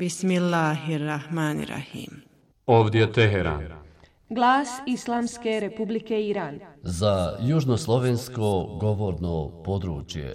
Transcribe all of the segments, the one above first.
Bismillahirrahmanirrahim. Ovdje Teheran. Glas Islamske Republike Iran. Za južnoslovensko govorno područje.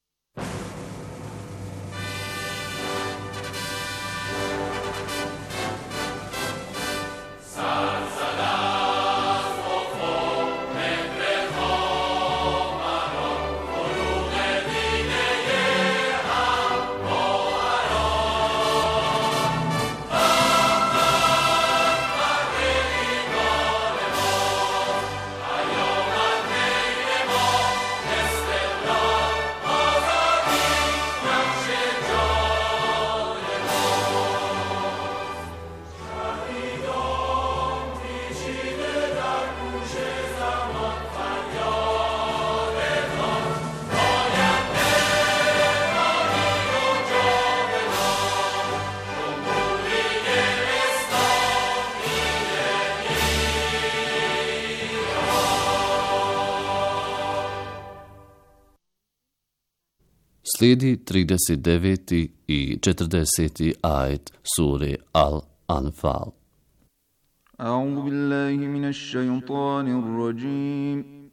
Slijedi 39. i 40. ajet sure Al-Anfal. A'udhu billahi minash shaytanir rajim.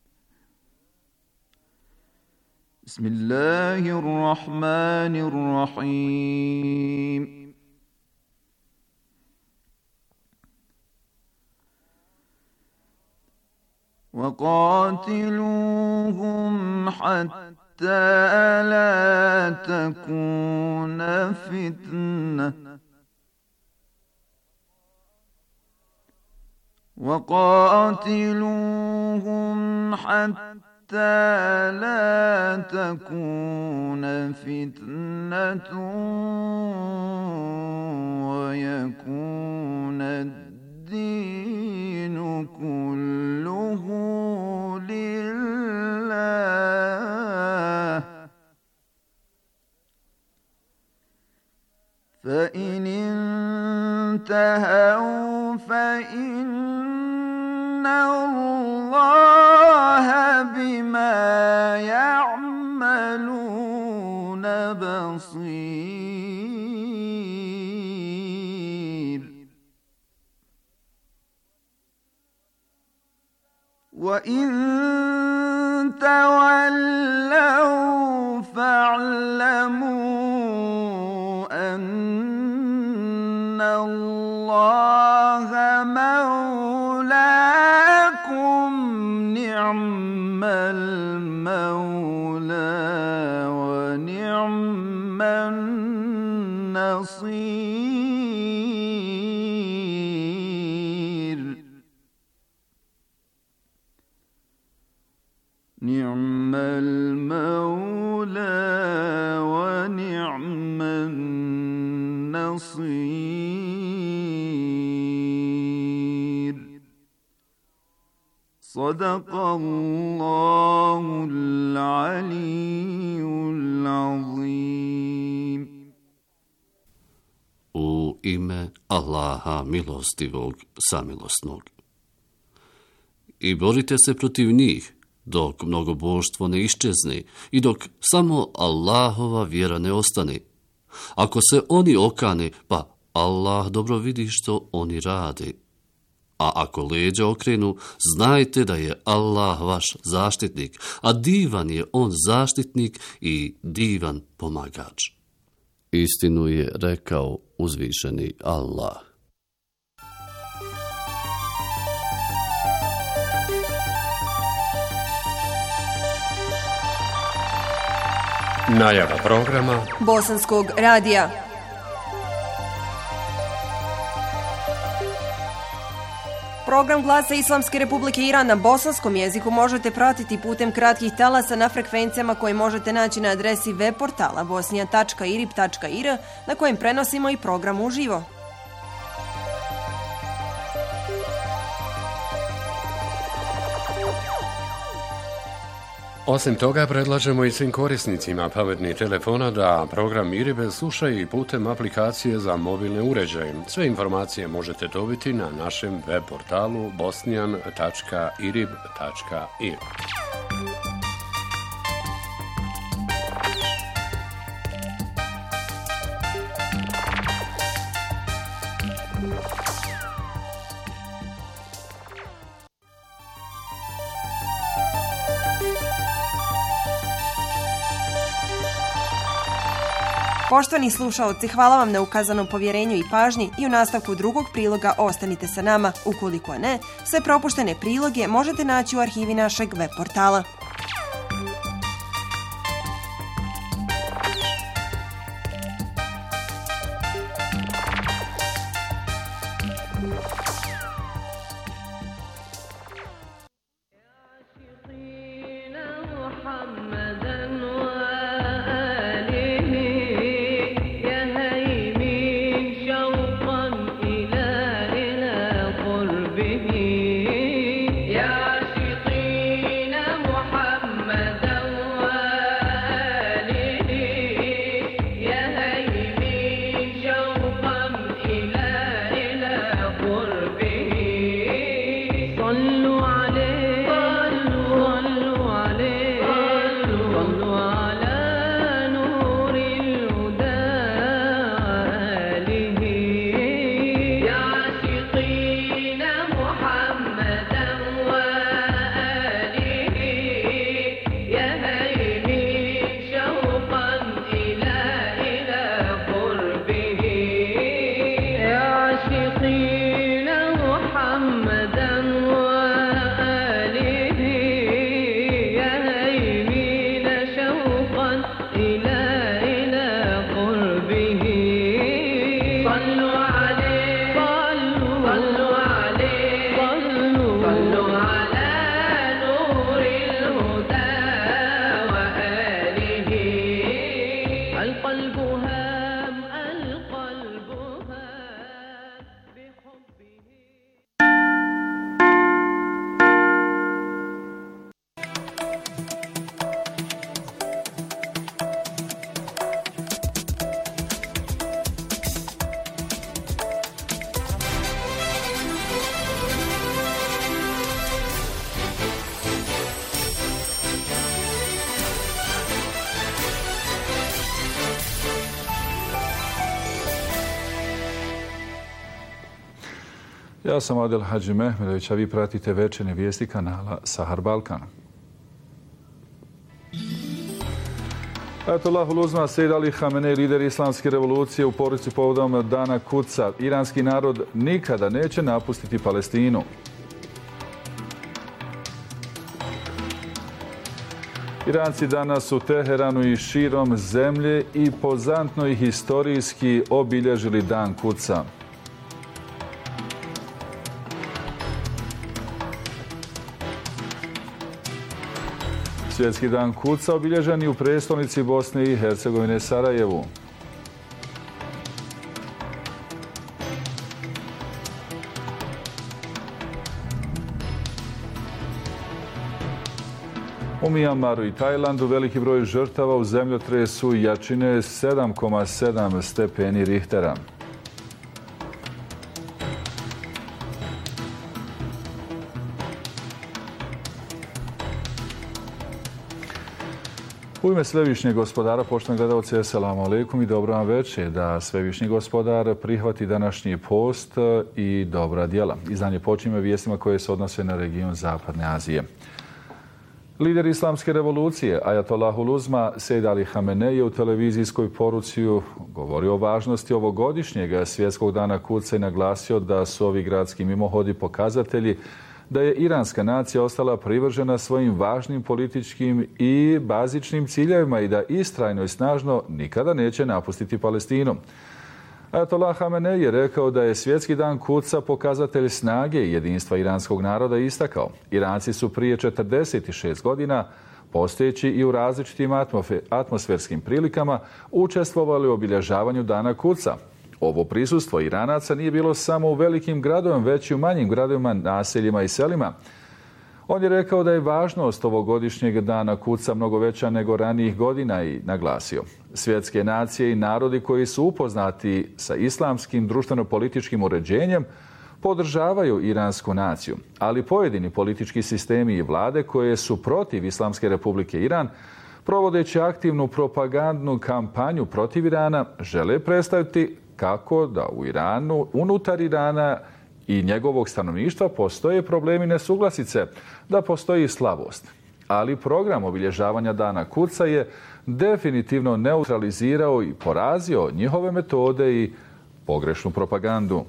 Bismillahir rahmanir rahim. وَقَاتِلُوهُمْ حَتَّى لا تكون فتنة وقاتلوهم حتى لا تكون فتنة ويكون الدين كله لله فإن انتهوا فإن الله بما يعملون بصير وإن تولوا فاعلموا أن الله مولاكم نعم المولى ونعم النصير نعم المولى ونعم النصير صدق الله العلي العظيم. U ime Allaha milostivog, samilosnog. I borite se protiv njih, dok mnogoboštvo ne iščezne i dok samo Allahova vjera ne ostane. Ako se oni okane, pa Allah dobro vidi što oni rade. A ako leđa okrenu, znajte da je Allah vaš zaštitnik, a divan je on zaštitnik i divan pomagač. Istinu je rekao uzvišeni Allah. Najava programa Bosanskog radija. Program Glasa Islamske Republike Iran na bosanskom jeziku možete pratiti putem kratkih talasa na frekvencijama koje možete naći na adresi web portala bosnian.irib.ir na kojem prenosimo i program uživo. Osim toga, predlažemo i svim korisnicima pametnih telefona da program IRIB slušaju i putem aplikacije za mobilne uređaje. Sve informacije možete dobiti na našem web portalu bosnian.irib.ir. Poštovani slušaoci, hvala vam na ukazanom povjerenju i pažnji i u nastavku drugog priloga ostanite sa nama. Ukoliko ne, sve propuštene priloge možete naći u arhivi našeg web portala. Ja sam Adel Hadži Mehmedović, a vi pratite večernje vijesti kanala Sahar Balkan. Ajatollahul Uzma Sejid Ali Hamenej, lider islamske revolucije, u poruci povodom Dana Kudsa: iranski narod nikada neće napustiti Palestinu. Iranci danas u Teheranu i širom zemlje i pozantno i historijski obilježili Dan Kudsa. Svjetski dan Kudsa obilježen je u prestolnici Bosne i Hercegovine Sarajevu. U Mijanmaru i Tajlandu veliki broj žrtava u zemljotresu jačine 7,7 stepeni Richtera. U ime Svevišnjeg gospodara, poštovani gledalci, assalamu alaikum i dobro vam večer. Da Svevišnji gospodar prihvati današnji post i dobra djela. Izdanje počinje vijestima koje se odnose na region Zapadne Azije. Lider islamske revolucije, Ajatollahul Uzma Sejid Ali Hamenej, je u televizijskoj poruci govorio o važnosti ovogodišnjeg svjetskog dana Kudsa i naglasio da su ovi gradski mimohodi pokazatelji da je iranska nacija ostala privržena svojim važnim političkim i bazičnim ciljevima i da istrajno i snažno nikada neće napustiti Palestinu. Ajatollah Hamenej je rekao da je svjetski dan Kudsa pokazatelj snage i jedinstva iranskog naroda i istakao: Iranci su prije 46 godina, postojeći i u različitim atmosferskim prilikama, učestvovali u obilježavanju dana Kudsa. Ovo prisustvo Iranaca nije bilo samo u velikim gradovima, već i u manjim gradovima, naseljima i selima. On je rekao da je važnost ovogodišnjeg dana Kudsa mnogo veća nego ranijih godina i naglasio: svjetske nacije i narodi koji su upoznati sa islamskim društveno-političkim uređenjem podržavaju iransku naciju, ali pojedini politički sistemi i vlade koje su protiv Islamske republike Iran, provodeći aktivnu propagandnu kampanju protiv Irana, žele predstaviti kako da u Iranu, unutar Irana i njegovog stanovništva postoje problemi nesuglasice, da postoji slabost. Ali program obilježavanja dana Kudsa je definitivno neutralizirao i porazio njihove metode i pogrešnu propagandu.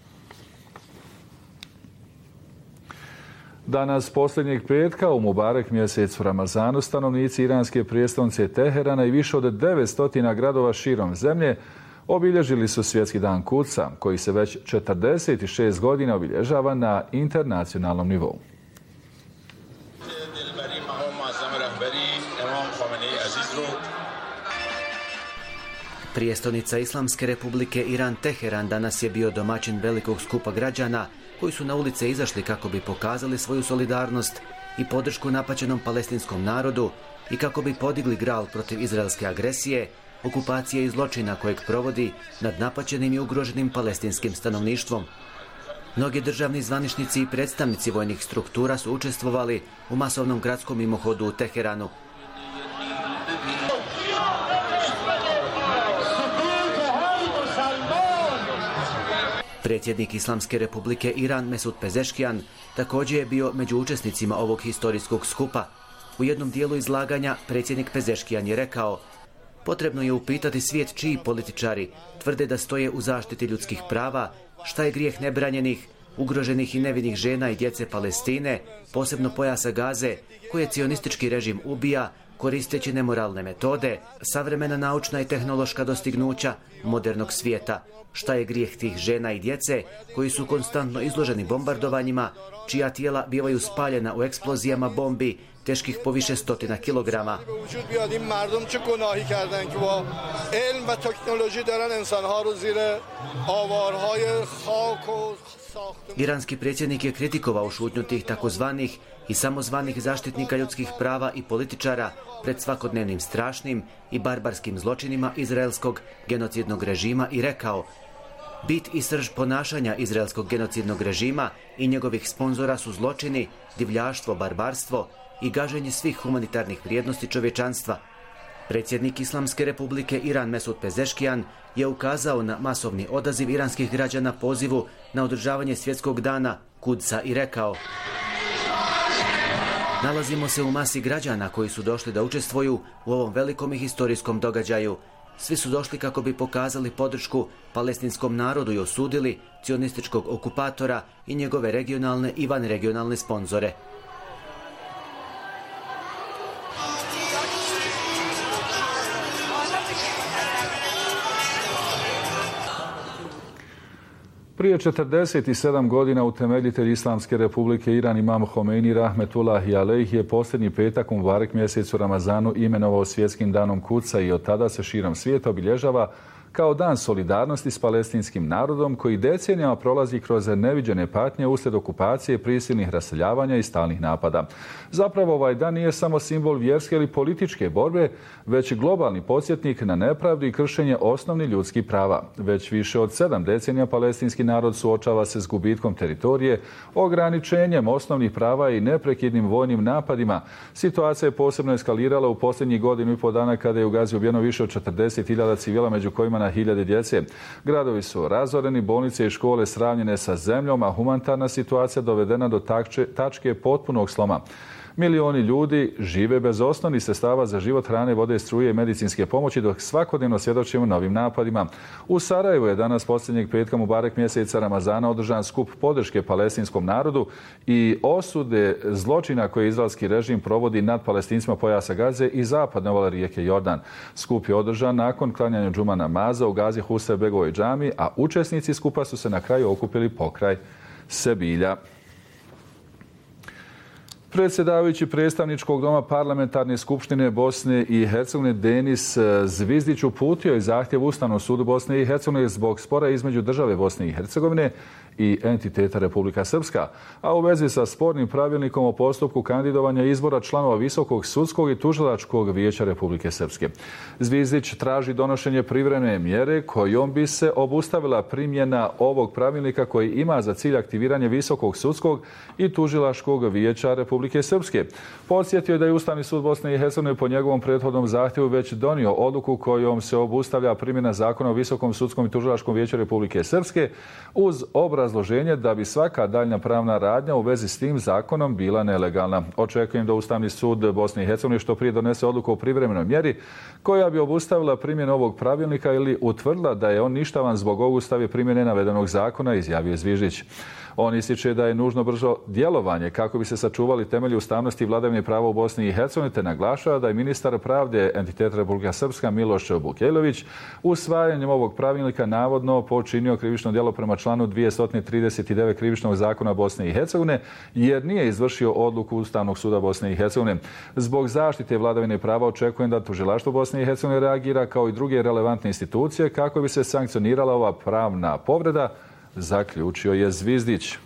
Danas, posljednjeg petka, u Mubarek mjesecu Ramazanu, stanovnici iranske prijestolnice Teherana i više od 900 gradova širom zemlje obilježili su Svjetski dan Kudsa, koji se već 46 godina obilježava na internacionalnom nivou. Prijestolnica Islamske republike Iran Teheran danas je bio domaćin velikog skupa građana koji su na ulice izašli kako bi pokazali svoju solidarnost i podršku napaćenom palestinskom narodu i kako bi podigli gral protiv izraelske agresije, okupacije i zločina kojeg provodi nad napaćenim i ugroženim palestinskim stanovništvom. Mnogi državni zvaničnici i predstavnici vojnih struktura su učestvovali u masovnom gradskom mimohodu u Teheranu. Predsjednik Islamske republike Iran Mesud Pezeshkian također je bio među učesnicima ovog historijskog skupa. U jednom dijelu izlaganja predsjednik Pezeshkian je rekao: potrebno je upitati svijet čiji političari tvrde da stoje u zaštiti ljudskih prava, šta je grijeh nebranjenih, ugroženih i nevinih žena i djece Palestine, posebno pojasa Gaze, koje cionistički režim ubija, koristeći nemoralne metode, savremena naučna i tehnološka dostignuća modernog svijeta. Šta je grijeh tih žena i djece koji su konstantno izloženi bombardovanjima, čija tijela bivaju spaljena u eksplozijama bombi teških po više stotina kilograma. Iranski predsjednik je kritikovao šutnju tih takozvanih i samozvanih zaštitnika ljudskih prava i političara pred svakodnevnim strašnim i barbarskim zločinima izraelskog genocidnog režima i rekao: bit i srž ponašanja izraelskog genocidnog režima i njegovih sponzora su zločini, divljaštvo, barbarstvo i gaženje svih humanitarnih vrijednosti čovječanstva. Predsjednik Islamske republike Iran Mesud Pezeshkian je ukazao na masovni odaziv iranskih građana pozivu na održavanje Svjetskog dana Kudsa i rekao: nalazimo se u masi građana koji su došli da učestvuju u ovom velikom i historijskom događaju. Svi su došli kako bi pokazali podršku palestinskom narodu i osudili cionističkog okupatora i njegove regionalne i vanregionalne sponzore. Prije 47 godina utemeljitelj Islamske republike Iran Imam Homeini rahmetullahi alejh je posljednji petak u Mubarek mjesecu Ramazanu imenovao Svjetskim danom Kudsa i od tada se širom svijeta obilježava kao dan solidarnosti s palestinskim narodom koji decenijama prolazi kroz neviđene patnje uslijed okupacije, prisilnih raseljavanja i stalnih napada. Zapravo ovaj dan nije samo simbol vjerske ili političke borbe, već i globalni podsjetnik na nepravdu i kršenje osnovnih ljudskih prava. Već više od 7 decenija palestinski narod suočava se s gubitkom teritorije, ograničenjem osnovnih prava i neprekidnim vojnim napadima. Situacija je posebno eskalirala u posljednjih godinu i pol dana kada je u Gazi ubijeno više od 40.000 civila, među kojima na hiljade djece. Gradovi su razoreni, bolnice i škole sravnjene sa zemljom, a humanitarna situacija dovedena do tačke potpunog sloma. Milioni ljudi žive bez osnovnih sredstava za život, hrane, vode, struje i medicinske pomoći, dok svakodnevno svjedočimo novim napadima. U Sarajevu je danas posljednjeg petka Mubarek mjeseca Ramazana održan skup podrške palestinskom narodu i osude zločina koje izraelski režim provodi nad Palestincima pojasa Gaze i zapadne obale rijeke Jordan. Skup je održan nakon klanjanja džuma namaza u Gazi Husrev Begovoj džami, a učesnici skupa su se na kraju okupili pokraj Sebilja. Predsjedavajući predstavničkog doma Parlamentarne skupštine Bosne i Hercegovine Denis Zvizdić uputio je zahtjev Ustavnom sudu Bosne i Hercegovine zbog spora između države Bosne i Hercegovine i entiteta Republika Srpska, a u vezi sa spornim pravilnikom o postupku kandidovanja izbora članova Visokog sudskog i tužilačkog vijeća Republike Srpske. Zvizdić traži donošenje privremene mjere kojom bi se obustavila primjena ovog pravilnika koji ima za cilj aktiviranje Visokog sudskog i tužilačkog vijeća Republike Republike Srpske. Podsjetio je da je Ustavni sud Bosne i Hercegovine po njegovom prethodnom zahtjevu već donio odluku kojom se obustavlja primjena zakona o Visokom sudskom i tužilačkom vijeću Republike Srpske uz obrazloženje da bi svaka daljnja pravna radnja u vezi s tim zakonom bila nelegalna. Očekujem da Ustavni sud Bosne i Hercegovine što prije donese odluku o privremenoj mjeri koja bi obustavila primjenu ovog pravilnika ili utvrdila da je on ništavan zbog obustave primjene navedenog zakona, izjavio je Zviždić. On ističe da je nužno brzo djelovanje kako bi se sačuvali temelji ustavnosti i vladavine prava u Bosni i Hercegovini, te naglašava da je ministar pravde entiteta Republika Srpska Miloš Bukejlović usvajanjem ovog pravilnika navodno počinio krivično djelo prema članu 239 krivičnog zakona Bosne i Hercegovine jer nije izvršio odluku Ustavnog suda Bosne i Hercegovine. Zbog zaštite vladavine prava očekujem da tužilaštvo Bosne i Hercegovine reagira kao i druge relevantne institucije kako bi se sankcionirala ova pravna povreda, zaključio je Zvizdić.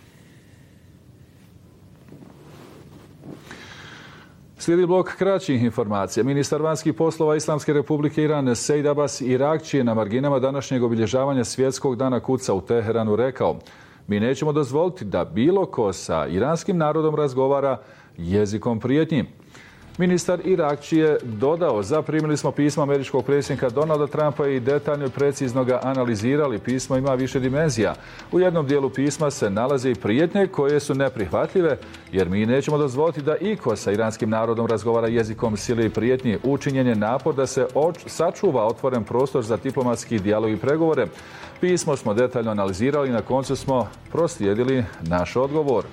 Slijedi blok kraćih informacija. Ministar vanjskih poslova Islamske Republike Iran Sejd Abbas Irakći je na marginama današnjeg obilježavanja Svjetskog dana kuca u Teheranu rekao: mi nećemo dozvoliti da bilo ko sa iranskim narodom razgovara jezikom prijetnji. Ministar Irakći je dodao: zaprimili smo pismo američkog predsjednika Donalda Trumpa i detaljno i precizno ga analizirali. Pismo ima više dimenzija. U jednom dijelu pisma se nalaze i prijetnje koje su neprihvatljive jer mi nećemo dozvoliti da iko sa iranskim narodom razgovara jezikom sile i prijetnji. Učinjen je napor da se sačuva otvoren prostor za diplomatski dijalog i pregovore. Pismo smo detaljno analizirali i na koncu smo proslijedili naš odgovor.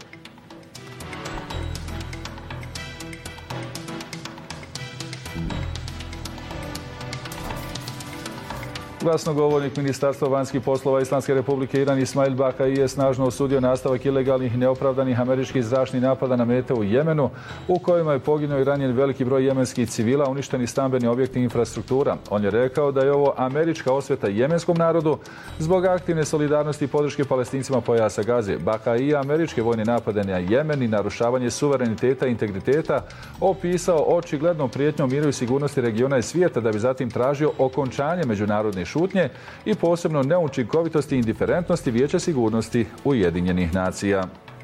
Glasnogovornik Ministarstva vanjskih poslova Islamske Republike Iran Ismail Bakai je snažno osudio nastavak ilegalnih i neopravdanih američkih zračnih napada na mete u Jemenu, u kojima je poginuo i ranjen veliki broj jemenskih civila, uništeni stambeni objekti i infrastruktura. On je rekao da je ovo američka osveta jemenskom narodu zbog aktivne solidarnosti i podrške Palestincima pojasa Gaze. Bakai je američke vojne napade na Jemen i narušavanje suvereniteta i integriteta opisao očiglednom prijetnjom miru i sigurnosti regiona i svijeta, da bi zatim tražio okončanje međunarodne šutnje i posebno neučinkovitosti i indiferentnosti Vijeća sigurnosti Ujedinjenih nacija.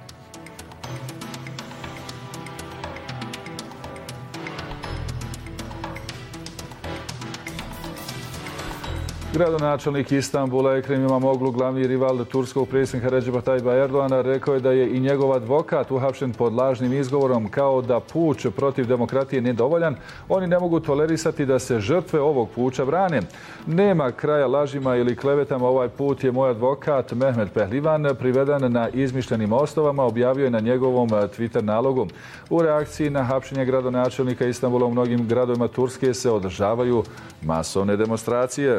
Gradonačelnik Istanbula Ekrem Imamoglu, glavni rival turskog predsjednika Redžepa Tajba Erdoana, rekao je da je i njegov advokat uhapšen pod lažnim izgovorom kao da puč protiv demokratije nije dovoljan. Oni ne mogu tolerisati da se žrtve ovog puča brane. Nema kraja lažima ili klevetama. Ovaj put je moj advokat Mehmet Pehlivan priveden na izmišljenim osnovama, objavio je na njegovom Twitter nalogu. U reakciji na hapšenje gradonačelnika Istanbula u mnogim gradovima Turske se održavaju masovne demonstracije.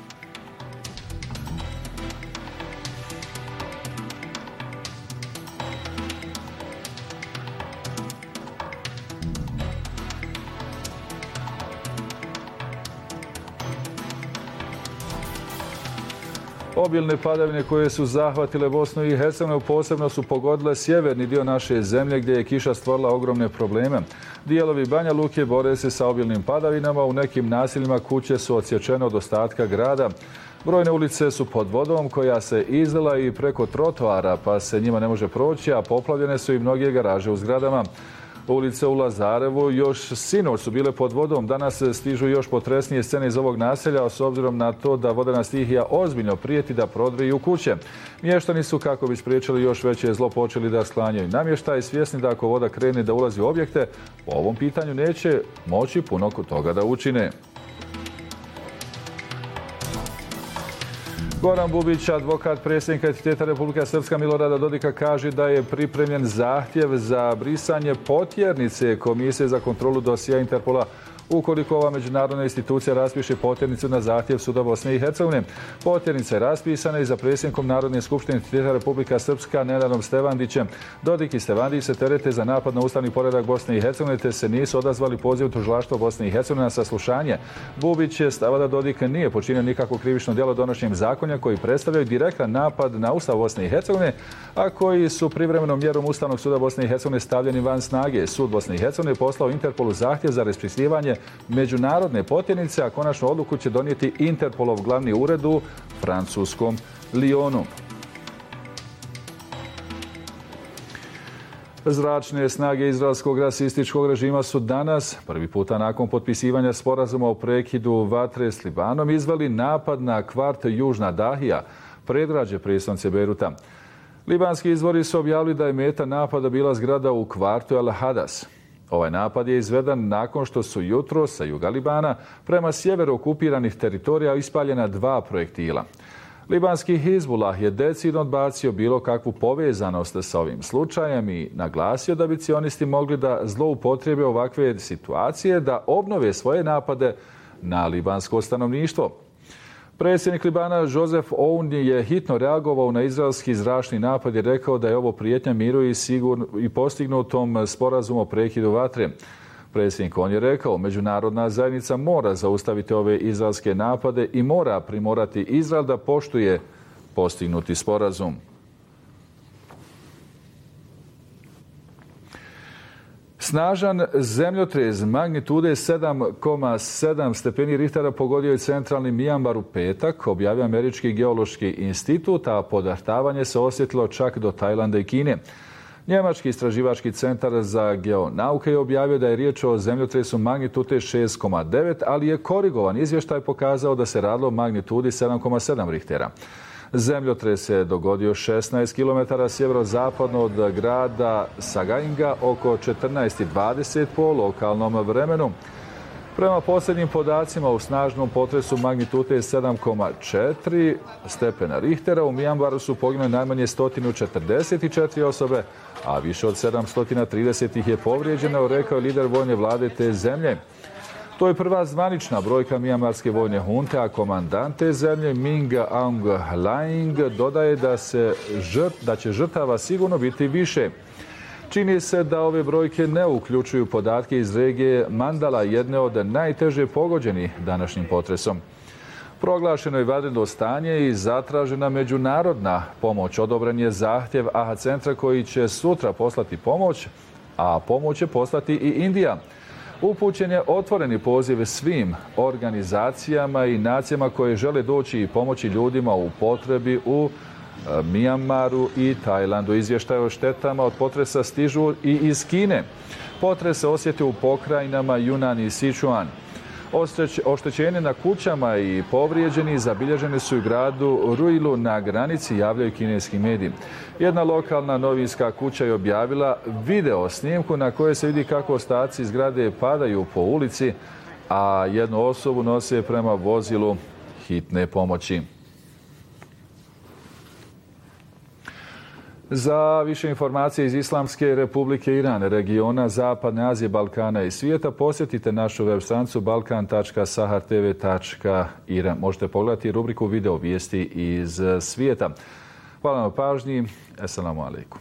Obilne padavine koje su zahvatile Bosnu i Hercegovinu posebno su pogodile sjeverni dio naše zemlje gdje je kiša stvorila ogromne probleme. Dijelovi Banja Luke bore se sa obilnim padavinama, u nekim naseljima kuće su odsječene od ostatka grada. Brojne ulice su pod vodom koja se izlila i preko trotoara pa se njima ne može proći, a poplavljene su i mnoge garaže u zgradama. Ulice u Lazarevu još sinoć su bile pod vodom, danas stižu još potresnije scene iz ovog naselja, s obzirom na to da vodena stihija ozbiljno prijeti da prodriju kuće. Mještani su, kako bi spriječili još veće zlo, počeli da sklanjaju namještaj, svjesni da ako voda krene da ulazi u objekte, po ovom pitanju neće moći puno toga da učine. Goran Bubić, advokat predsjednika entiteta Republika Srpska Milorada Dodika, kaže da je pripremljen zahtjev za brisanje potjernice Komisije za kontrolu dosija Interpola ukoliko ova međunarodna institucija raspiše potjernicu na zahtjev Suda Bosne i Hercegovine. Potjernica je raspisana i za predsjednikom Narodne skupštine entiteta Republika Srpska Nenadom Stevandićem. Dodik i Stevandić se terete za napad na ustavni poredak Bosne i Hercegovine te se nisu odazvali pozivu tužilaštva Bosne i Hercegovine na saslušanje. Bubić je stava da Dodik nije počinio nikakvo krivično djelo donošenjem zakonja koji predstavljaju direktan napad na Ustav Bosne i Hercegovine, a koji su privremenom mjerom Ustavnog suda Bosne i Hercegovine stavljeni van snage. Sud Bosne i Hercegovine je poslao Interpolu zahtjev za raspisivanje međunarodne potjernice, a konačnu odluku će donijeti Interpolov glavni ured u francuskom Lyonu. Zračne snage izraelskog rasističkog režima su danas, prvi puta nakon potpisivanja sporazuma o prekidu vatre s Libanom, izveli napad na kvart Južna Dahija, predgrađe prijestolnice Bejruta. Libanski izvori su objavili da je meta napada bila zgrada u kvartu El Hadas. Ovaj napad je izveden nakon što su jutro sa juga Libana prema sjeveru okupiranih teritorija ispaljena 2 projektila. Libanski Hizbullah je decidno odbacio bilo kakvu povezanost sa ovim slučajem i naglasio da bi cionisti mogli da zloupotrijebe ovakve situacije da obnove svoje napade na libansko stanovništvo. Predsjednik Libana Joseph Aoun je hitno reagovao na izraelski zračni napad i rekao da je ovo prijetnja miru i postignutom sporazumu o prekidu vatre. Predsjednik on je rekao, međunarodna zajednica mora zaustaviti ove izraelske napade i mora primorati Izrael da poštuje postignuti sporazum. Snažan zemljotres magnitude 7,7 stepeni Richtera pogodio je centralni Mijanmar u petak, objavio Američki geološki institut, a podartavanje se osjetilo čak do Tajlanda i Kine. Njemački istraživački centar za geonauke je objavio da je riječ o zemljotresu magnitude 6,9, ali je korigovan izvještaj pokazao da se radilo o magnitudi 7,7 Richtera. Zemljotres se dogodio 16 km sjeverozapadno od grada Sagainga oko 14:20 po lokalnom vremenu. Prema posljednjim podacima u snažnom potresu magnitude 7,4 stepena Richtera u Mijanmaru su poginule najmanje 144 osobe, a više od 730 ih je povrijeđeno, rekao je lider vojne vlade te zemlje. To je prva zvanična brojka mijanmarske vojne hunte, a komandant te zemlje Min Aung Hlaing dodaje da će žrtava sigurno biti više. Čini se da ove brojke ne uključuju podatke iz regije Mandala, jedne od najteže pogođenih današnjim potresom. Proglašeno je vanredno stanje i zatražena međunarodna pomoć. Odobren je zahtjev AHA centra koji će sutra poslati pomoć, a pomoć će poslati i Indija. Upućen je otvoreni poziv svim organizacijama i nacijama koje žele doći i pomoći ljudima u potrebi u Mijanmaru i Tajlandu. Izvještaje o štetama od potresa stižu i iz Kine. Potres se osjetio u pokrajinama Yunnan i Sichuan. Oštećenje na kućama i povrijeđeni zabilježeni su u gradu Ruilu na granici, javljaju kineski mediji. Jedna lokalna novinska kuća je objavila video snimku na kojoj se vidi kako ostaci zgrade padaju po ulici, a jednu osobu nose prema vozilu hitne pomoći. Za više informacije iz Islamske Republike Iran, regiona Zapadne Azije, Balkana i svijeta, posjetite našu web stranicu balkan.sahartv.ir. Možete pogledati rubriku video vijesti iz svijeta. Hvala na pažnji. Assalamu alaikum.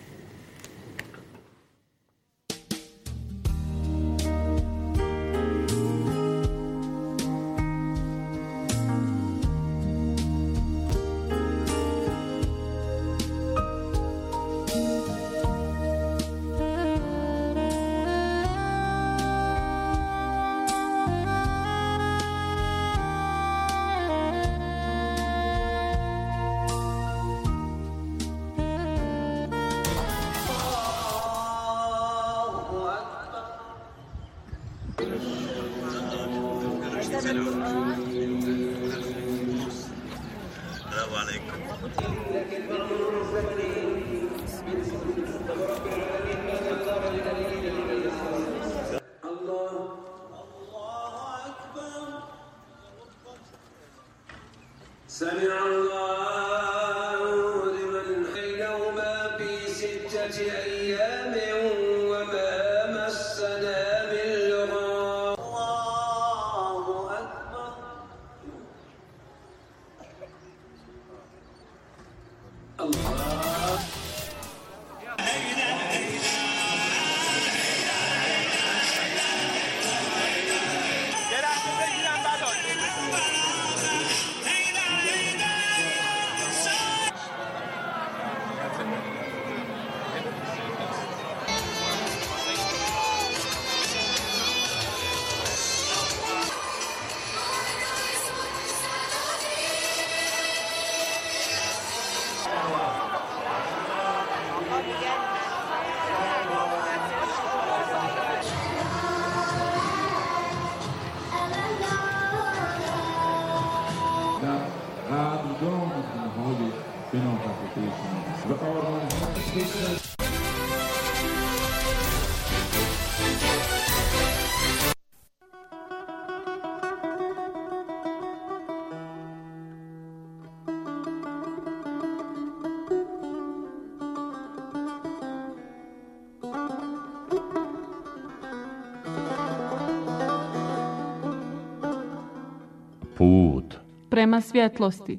Put prema svjetlosti.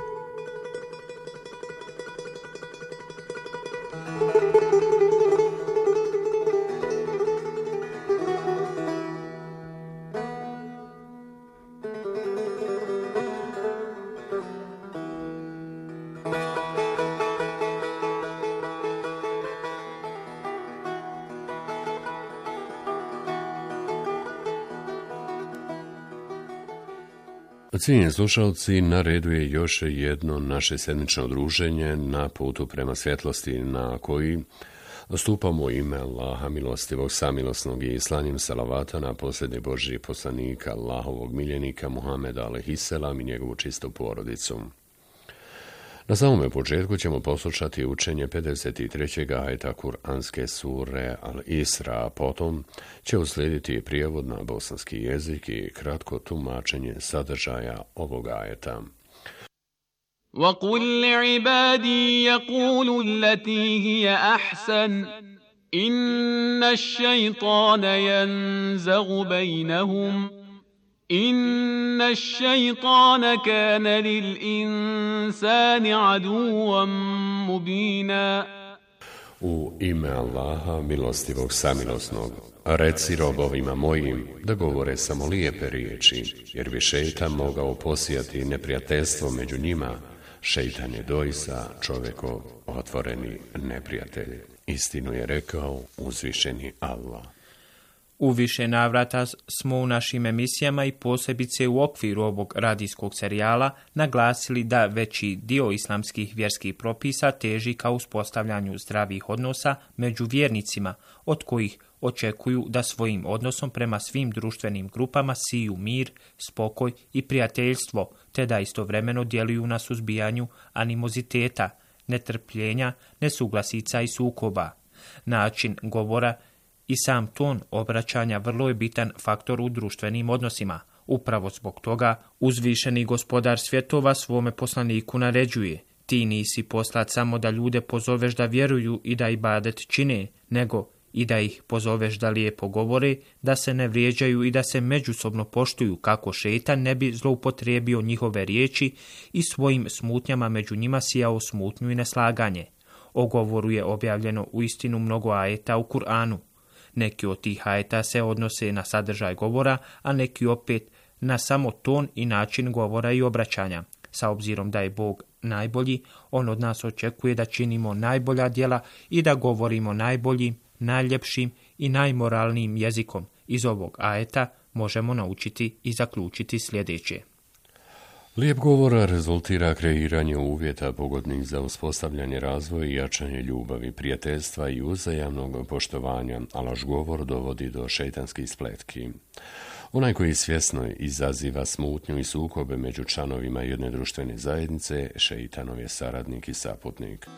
Cijenjeni slušalci, na redu je još jedno naše sedmično druženje na putu prema svjetlosti, na koji stupamo u ime Allaha milostivog, samilosnog i slanjem salavata na posljednje Božji poslanika, Allahovog miljenika Muhameda alejhiselam i njegovu čistu porodicu. Na samome početku ćemo poslušati učenje 53. ajeta Kur'anske sure Al-Isra, a potom će uslijediti prijevod na bosanski jezik i kratko tumačenje sadržaja ovog ajeta. وَقُلْ لِعِبَادِي يَقُولُوا الَّتِي هِيَ أَحْسَنُ إِنَّ الشَّيْطَانَ يَنزَغُ بَيْنَهُمْ إِنَّ الشَّيْطَانَ كَانَ لِلْإِنسَانِ عَدُوًّا مُبِينًا. U ime Allaha, milostivog, samilosnog, reci robovima mojim da govore samo lijepe riječi, jer bi šejtan mogao posijati neprijateljstvo među njima. Šejtan je doista čovjekov otvoreni neprijatelj. Istinu je rekao uzvišeni Allah. U više navrata smo u našim emisijama i posebice u okviru ovog radijskog serijala naglasili da veći dio islamskih vjerskih propisa teži ka uspostavljanju zdravih odnosa među vjernicima, od kojih očekuju da svojim odnosom prema svim društvenim grupama siju mir, spokoj i prijateljstvo, te da istovremeno djeluju na suzbijanju animoziteta, netrpljenja, nesuglasica i sukoba. Način govora i sam ton obraćanja vrlo je bitan faktor u društvenim odnosima. Upravo zbog toga uzvišeni gospodar svjetova svome poslaniku naređuje: ti nisi poslat samo da ljude pozoveš da vjeruju i da ibadet čine, nego i da ih pozoveš da lijepo govore, da se ne vrijeđaju i da se međusobno poštuju, kako šejtan ne bi zloupotrijebio njihove riječi i svojim smutnjama među njima sijao smutnju i neslaganje. O govoru je objavljeno uistinu mnogo ajeta u Kur'anu. Neki od tih ajeta se odnose na sadržaj govora, a neki opet na samo ton i način govora i obraćanja. Sa obzirom da je Bog najbolji, on od nas očekuje da činimo najbolja djela i da govorimo najboljim, najljepšim i najmoralnijim jezikom. Iz ovog ajeta možemo naučiti i zaključiti sljedeće. Lijep govor rezultira kreiranje uvjeta pogodnih za uspostavljanje razvoja i jačanje ljubavi, prijateljstva i uzajamnog poštovanja, a loš govor dovodi do šejtanskih spletki. Onaj koji svjesno izaziva smutnju i sukobe među članovima jedne društvene zajednice, šejtanov je saradnik i saputnik.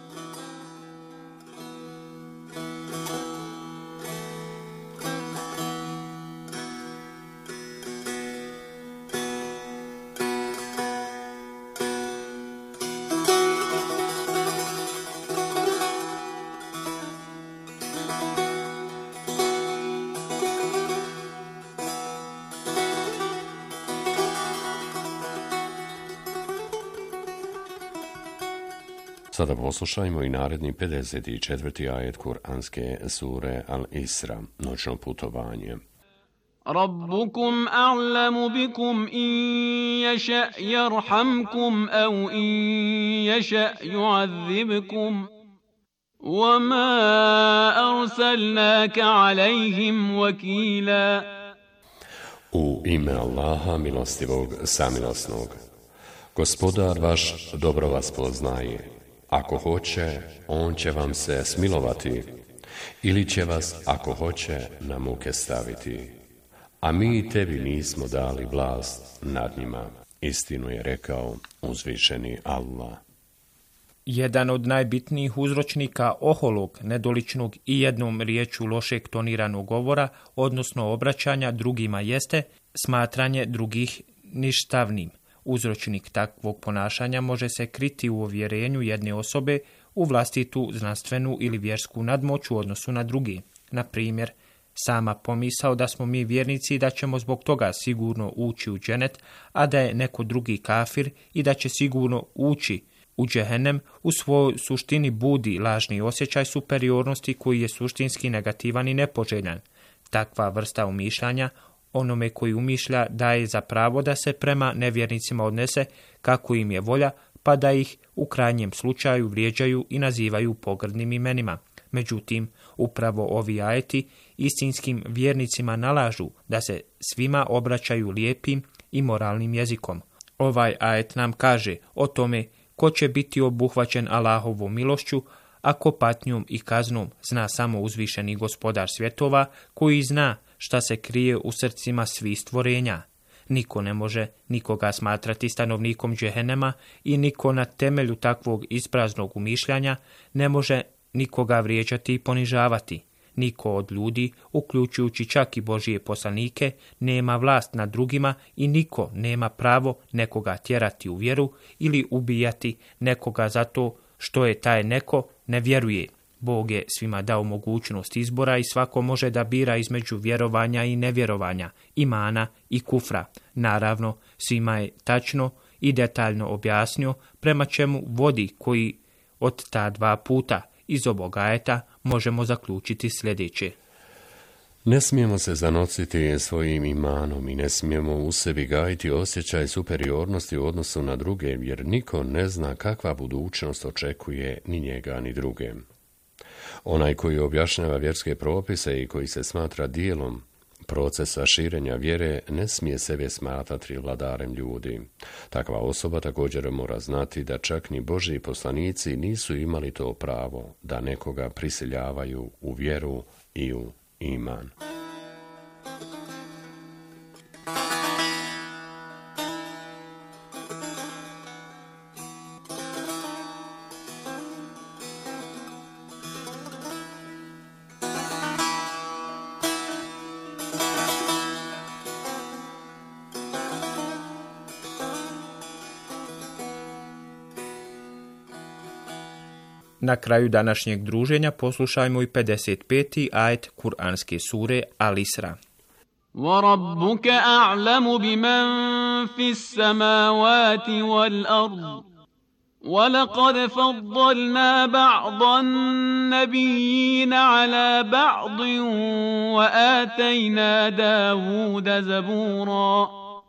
Sada poslušajmo i naredni 54. ajet Kur'anske sure Al-Isra, noćno putovanje. ربكم أعلم بكم إن يشأ يرحمكم أو إن يشأ يعذبكم وما أرسلناك عليهم وكيلا. U ime Allaha milostivog, samilosnog. Gospodar vaš dobro vas poznaje. Ako hoće, on će vam se smilovati, ili će vas, ako hoće, na muke staviti. A mi tebi nismo dali vlast nad njima. Istinu je rekao uzvišeni Allah. Jedan od najbitnijih uzročnika oholog, nedoličnog i jednom riječju lošeg toniranog govora, odnosno obraćanja drugima, jeste smatranje drugih ništavnim. Uzročnik takvog ponašanja može se kriti u uvjerenju jedne osobe u vlastitu znanstvenu ili vjersku nadmoć u odnosu na druge. Na primjer, sama pomisao da smo mi vjernici i da ćemo zbog toga sigurno ući u dženet, a da je neko drugi kafir i da će sigurno ući u džehennem, u svojoj suštini budi lažni osjećaj superiornosti koji je suštinski negativan i nepoželjan. Takva vrsta umišljanja onome koji umišlja daje za pravo da se prema nevjernicima odnese kako im je volja, pa da ih u krajnjem slučaju vrijeđaju i nazivaju pogrdnim imenima. Međutim, upravo ovi ajeti istinskim vjernicima nalažu da se svima obraćaju lijepim i moralnim jezikom. Ovaj ajet nam kaže o tome ko će biti obuhvaćen Allahovom milošću, ako patnjom i kaznom zna samo uzvišeni gospodar svjetova, koji zna šta se krije u srcima svih stvorenja. Niko ne može nikoga smatrati stanovnikom džehennema i niko na temelju takvog ispraznog umišljanja ne može nikoga vrijeđati i ponižavati. Niko od ljudi, uključujući čak i Božije poslanike, nema vlast nad drugima i niko nema pravo nekoga tjerati u vjeru ili ubijati nekoga zato što je taj neko ne vjeruje. Bog je svima dao mogućnost izbora i svako može da bira između vjerovanja i nevjerovanja, imana i kufra. Naravno, svima je tačno i detaljno objasnio prema čemu vodi koji od ta dva puta. Iz ovog ajeta možemo zaključiti sljedeće. Ne smijemo se zanositi svojim imanom i ne smijemo u sebi gajiti osjećaj superiornosti u odnosu na druge, jer niko ne zna kakva budućnost očekuje ni njega ni druge. Onaj koji objašnjava vjerske propise i koji se smatra dijelom procesa širenja vjere ne smije sebe smatrati vladarem ljudi. Takva osoba također mora znati da čak ni Božji poslanici nisu imali to pravo da nekoga prisiljavaju u vjeru i u iman. Na kraju današnjeg druženja poslušajmo i 55. ajet Kur'anske sure Al-Isra. وَرَبُّكَ أَعْلَمُ بِمَنْ فِي السَّمَاوَاتِ وَالْأَرْضِ وَلَقَدْ فَضَّلْنَا بَعْضَ النَّبِيِّينَ عَلَى بَعْضٍ وَآتَيْنَا دَاوُودَ زَبُورًا.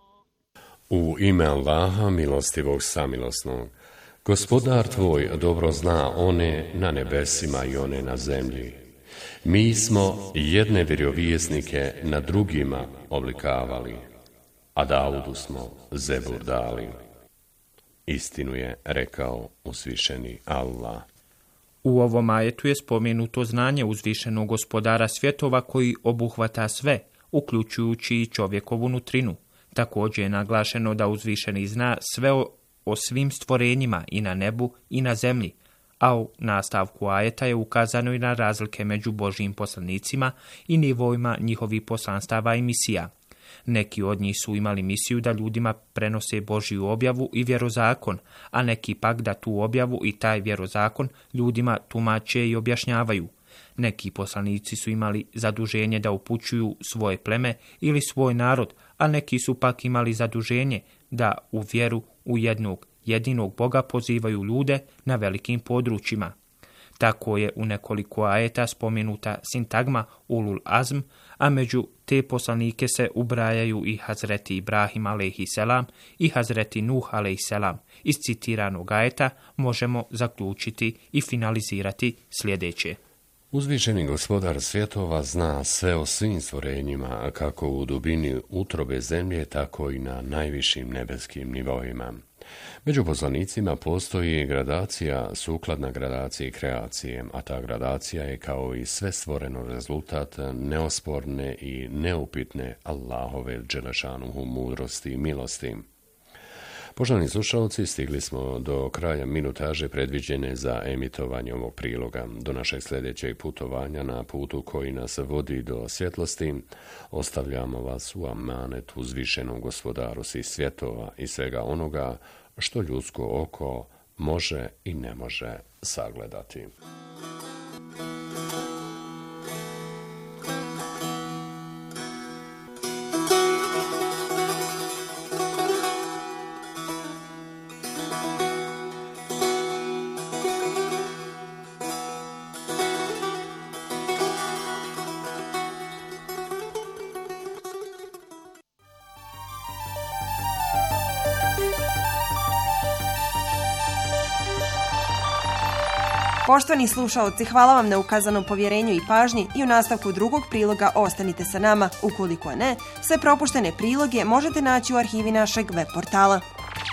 U ime Allaha, milostivog samilosnog. Gospodar tvoj dobro zna one na nebesima i one na zemlji. Mi smo jedne vjerovjesnike na drugima oblikavali, a Daudu smo zebur dali. Istinu je rekao uzvišeni Allah. U ovom ajetu je spomenuto znanje uzvišenog gospodara svjetova koji obuhvata sve, uključujući i čovjekovu nutrinu. Također je naglašeno da uzvišeni zna sve o svim stvorenjima i na nebu i na zemlji, a u nastavku ajeta je ukazano i na razlike među Božjim poslanicima i nivoima njihovih poslanstava i misija. Neki od njih su imali misiju da ljudima prenose Božju objavu i vjerozakon, a neki pak da tu objavu i taj vjerozakon ljudima tumače i objašnjavaju. Neki poslanici su imali zaduženje da upućuju svoje pleme ili svoj narod, a neki su pak imali zaduženje da u vjeru u jednog jedinog Boga pozivaju ljude na velikim područjima. Tako je u nekoliko ajeta spomenuta sintagma ulul azm, a među te poslanike se ubrajaju i Hazreti Ibrahim a.s. i Hazreti Nuh a.s. Iz citiranog ajeta možemo zaključiti i finalizirati sljedeće. Uzvišeni gospodar svjetova zna sve o svim stvorenjima, kako u dubini utrobe zemlje, tako i na najvišim nebeskim nivoima. Među poslanicima postoji gradacija sukladna gradaciji kreacije, a ta gradacija je kao i sve stvoreno rezultat neosporne i neupitne Allahove dželešanuhu mudrosti i milosti. Poštovani slušalci, stigli smo do kraja minutaže predviđene za emitovanje ovog priloga. Do našeg sljedećeg putovanja na putu koji nas vodi do svjetlosti, ostavljamo vas u amanet uzvišenom Gospodaru svih svjetova i svega onoga što ljudsko oko može i ne može sagledati. Poštovani slušaoci, hvala vam na ukazanom povjerenju i pažnji i u nastavku drugog priloga ostanite sa nama. Ukoliko ne, sve propuštene priloge možete naći u arhivi našeg web portala.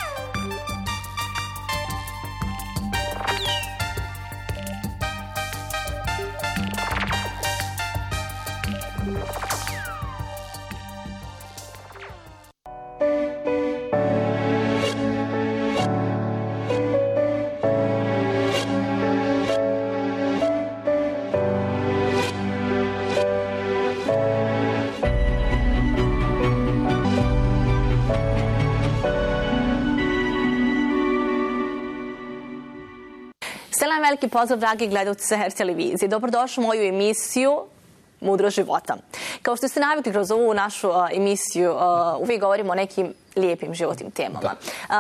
Selam, veliki pozdrav, dragi gledalci Seher televizije. Dobrodošli u moju emisiju Mudro života. Kao što ste navikli kroz ovu našu emisiju, uvijek govorimo o nekim lijepim životnim temama.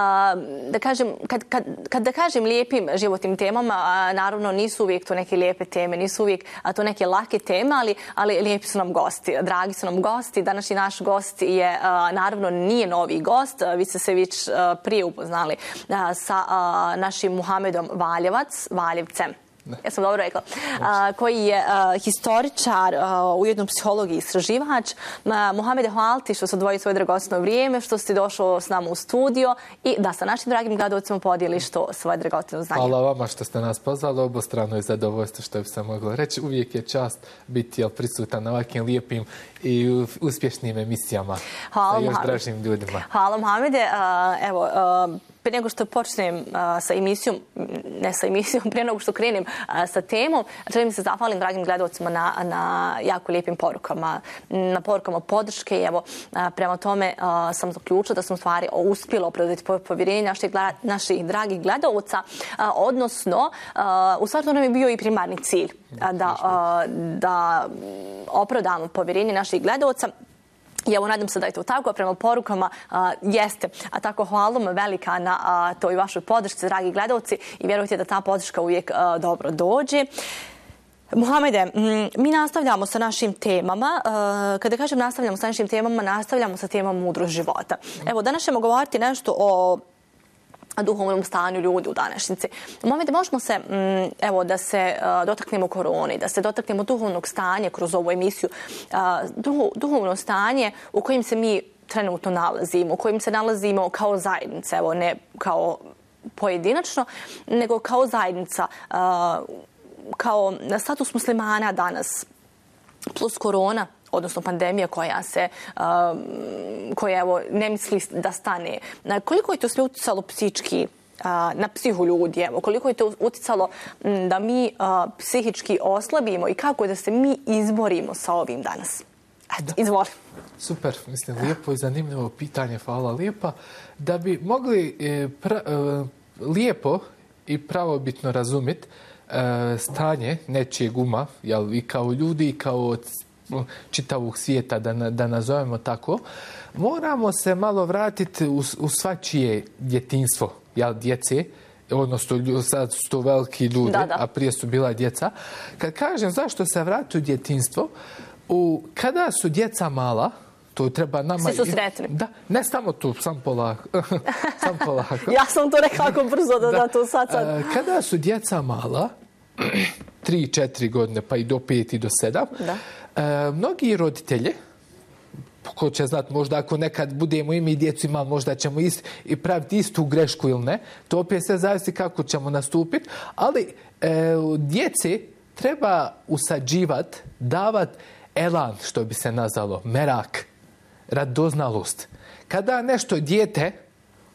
Da kažem lijepim životnim temama, naravno nisu uvijek to neke lijepe teme, nisu uvijek to neke lake teme, ali lijepi su nam gosti, dragi su nam gosti. Današnji naš gost je, naravno nije novi gost, vi ste se već prije upoznali sa našim Muhamedom Valjevcem. Ja sam dobro rekla, koji je historičar, ujedno psiholog i istraživač. Muhamede, hvala ti što si odvojio svoje dragocjeno vrijeme, što si došao s nama u studio i da sa našim dragim gledalcima podijeliš to svoje dragocjeno znanje. Hvala vama što ste nas pozvali, obostrano je zadovoljstvo, što bi se moglo reći. Uvijek je čast biti prisutan na ovakvim lijepim i uspješnim emisijama sa još dražim ljudima. Hvala, Muhamede. Evo, prije nego što počnem sa emisijom, prije nego što krenem sa temom, želim se zahvalim dragim gledalcima na jako lijepim porukama, na porukama podrške. Evo, prema tome sam zaključila da sam u stvari uspjela opravdati povjerenje naših dragih gledalaca, odnosno, u stvari to nam je bio i primarni cilj, da opravdamo povjerenje naših gledalaca. I evo, nadam se da je to tako, prema porukama jeste. A tako hvala vam velika na toj vašoj podršci, dragi gledalci, i vjerujte da ta podrška uvijek dobro dođe. Muhamede, mi nastavljamo sa našim temama. Kada kažem nastavljamo sa našim temama, nastavljamo sa temom mudro života. Evo, danas ćemo govoriti nešto o duhovnom stanju ljudi u današnjici. Muhamede, možemo se, evo, da se dotaknemo korone, da se dotaknemo duhovnog stanja kroz ovu emisiju. Duhovno stanje u kojim se mi trenutno nalazimo, u kojim se nalazimo kao zajednica, evo, ne kao pojedinačno, nego kao zajednica, kao status muslimana danas, plus korona, odnosno pandemija koja evo, ne misli da stane. Koliko je to sve utjecalo psički na psihu ljudi? Evo, koliko je to utjecalo da mi psihički oslabimo i kako da se mi izborimo sa ovim danas? Eto, izvoli. Super, mislim, lijepo i zanimljivo pitanje, hvala lijepa. Da bi mogli lijepo i pravobitno razumjeti stanje nečijeg uma, jel, i kao ljudi i kao čitavog svijeta, da nazovemo tako, moramo se malo vratiti u svačije djetinjstvo, jel, djece, odnosno sad su to veliki ljudi, a prije su bila djeca. Kad kažem zašto se vrati u djetinjstvo, kada su djeca mala, to treba nama... Svi su sretni. Da, ne samo tu, sam polako. Ja sam to nekako brzo da to sad. Kada su djeca mala, 3-4 godine, pa i do 5 i do 7, mnogi roditelji, ko će znati, možda ako nekad budemo i mi djecu imali, možda ćemo i praviti istu grešku ili ne, to opet sve zavisi kako ćemo nastupiti, ali djeci treba usađivati, davati elan, što bi se nazvalo, merak, radoznalost. Kada nešto dijete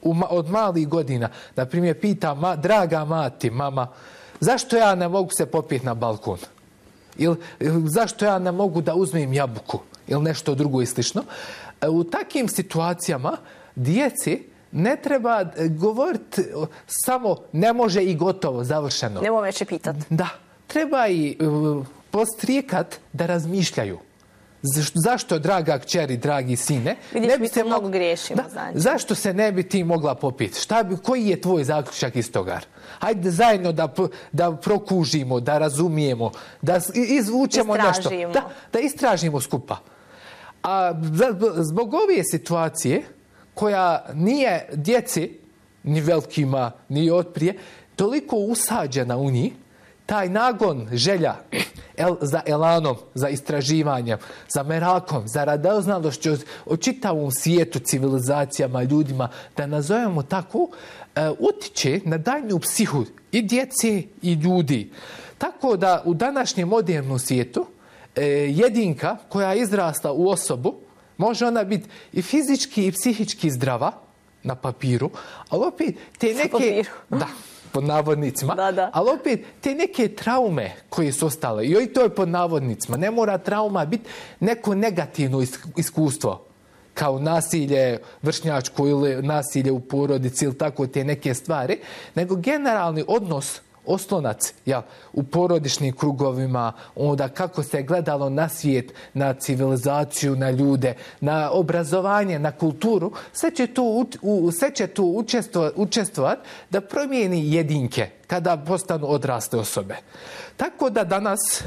od malih godina. Na primjer, pita draga mati, mama, zašto ja ne mogu se popiti na balkon? Ili zašto ja ne mogu da uzmem jabuku? Ili nešto drugo i slično. U takvim situacijama djeci ne treba govoriti samo ne može i gotovo, završeno. Nemo veće pitati. Da. Treba i postrijekat da razmišljaju. Zašto, draga kćeri, dragi sine, vidiš, mi se mnogo griješimo. Znači. Zašto se ne bi ti mogla popiti? Koji je tvoj zaključak iz toga? Hajde zajedno da prokužimo, da razumijemo, da izvučemo nešto. Da istražimo skupa. A zbog ove situacije, koja nije djeci, ni velikima, ni otprije, toliko usađena u njih, taj nagon, želja za elanom, za istraživanjem, za merakom, za radoznalošću o čitavom svijetu, civilizacijama, ljudima, da nazovemo tako, utiče na daljnju psihu i djece i ljudi. Tako da u današnjem modernom svijetu jedinka koja je izrasla u osobu, može ona biti i fizički i psihički zdrava na papiru, ali opet te neke... Da, pod navodnicima. Da. Ali opet te neke traume koje su ostale, i to je pod navodnicima, ne mora trauma biti neko negativno iskustvo, kao nasilje vršnjačko ili nasilje u porodici ili tako te neke stvari, nego generalni odnos, oslonac u porodičnim krugovima, onda kako se gledalo na svijet, na civilizaciju, na ljude, na obrazovanje, na kulturu, sve će tu učestvovati da promijeni jedinke kada postanu odrasle osobe. Tako da danas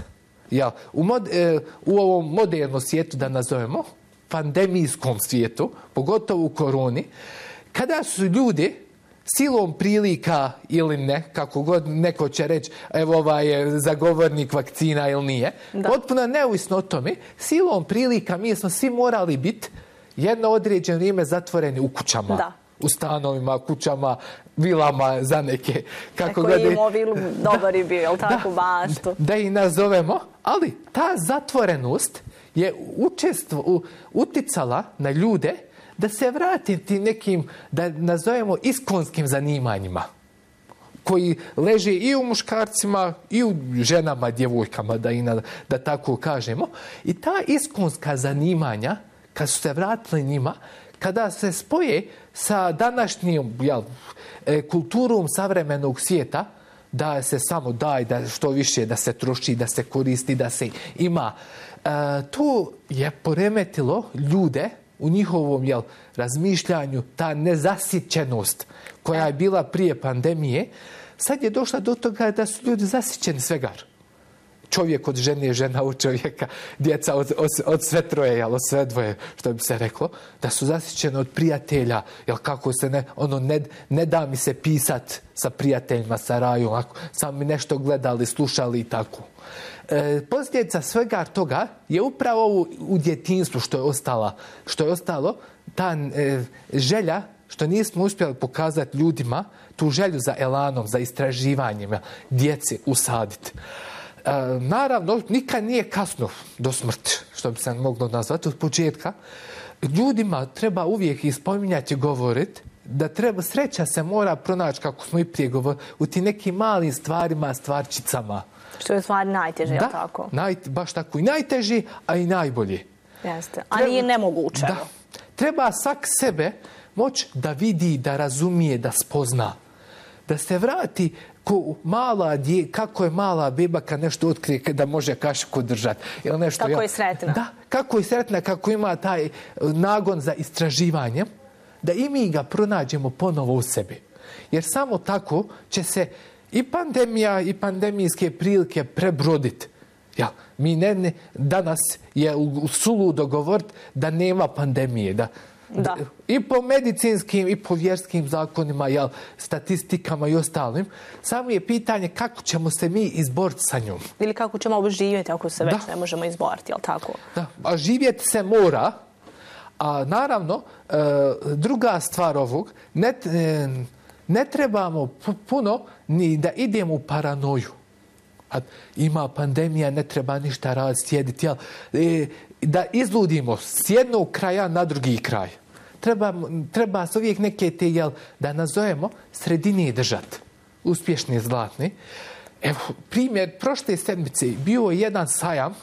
u ovom modernom svijetu, da nazovemo, pandemijskom svijetu, pogotovo u koroni, kada su ljudi silom prilika ili ne, kako god neko će reći, evo ovaj je zagovornik vakcina ili nije, potpuno neovisno o tome, silom prilika mi smo svi morali biti jedno određeno vrijeme zatvoreni u kućama. Da. U stanovima, kućama, vilama za neke. Neko je imao vilu, dobar je bio, tako baštu. Da ih nazovemo, ali ta zatvorenost je uticala na ljude da se vrati nekim, da nazovemo, iskonskim zanimanjima koji leže i u muškarcima i u ženama, djevojkama, da tako kažemo. I ta iskonska zanimanja, kad su se vratili njima, kada se spoje sa današnjom kulturom savremenog svijeta, da se samo daje, da što više da se troši, da se koristi, da se ima. To je poremetilo ljude u njihovom razmišljanju, ta nezasićenost koja je bila prije pandemije, sad je došla do toga da su ljudi zasićeni svega. Čovjek od žene, žena od čovjeka, djeca od sve troje, od sve dvoje, što bi se reklo, da su zasićeni od prijatelja, kako se ne da mi se pisat sa prijateljima, sa rajom, sam mi nešto gledali, slušali i tako. Posljedica svega toga je upravo u djetinjstvu što je ostalo, ta želja, što nismo uspjeli pokazati ljudima, tu želju za elanom, za istraživanjima, djeci usaditi. Naravno, nikad nije kasno do smrti, što bi se moglo nazvati od početka. Ljudima treba uvijek ispominjati i govoriti da sreća se mora pronaći, kako smo i prije govorili, u tim nekim malim stvarima, stvarčicama. Što je stvar najteže, je li tako? Baš tako. I najteži, a i najbolji. Jeste. A nije nemoguće. Da. Treba svak sebe moći da vidi, da razumije, da spozna. Da se vrati kako je mala beba kad nešto otkrije, da može kašiku držati. Kako je sretna. Da, kako je sretna, kako ima taj nagon za istraživanje, da i mi ga pronađemo ponovo u sebi. Jer samo tako će se i pandemija i pandemijske prilike prebroditi. Danas je suludo govoriti da nema pandemije. Da. I po medicinskim i po vjerskim zakonima, statistikama i ostalim. Samo je pitanje kako ćemo se mi izboriti sa njom. Ili kako ćemo živjeti ako se već ne možemo izboriti, jel tako? Da, a živjeti se mora. A naravno, druga stvar ovog, ne trebamo puno ni da idemo u paranoju. Ima pandemija, ne treba ništa raditi, sjediti. Da izludimo s jednog kraja na drugi kraj. treba se uvijek neke te, da nazovemo, sredine držati. Uspješne, zlatne. Evo, primjer, prošle sedmice bio je jedan sajam,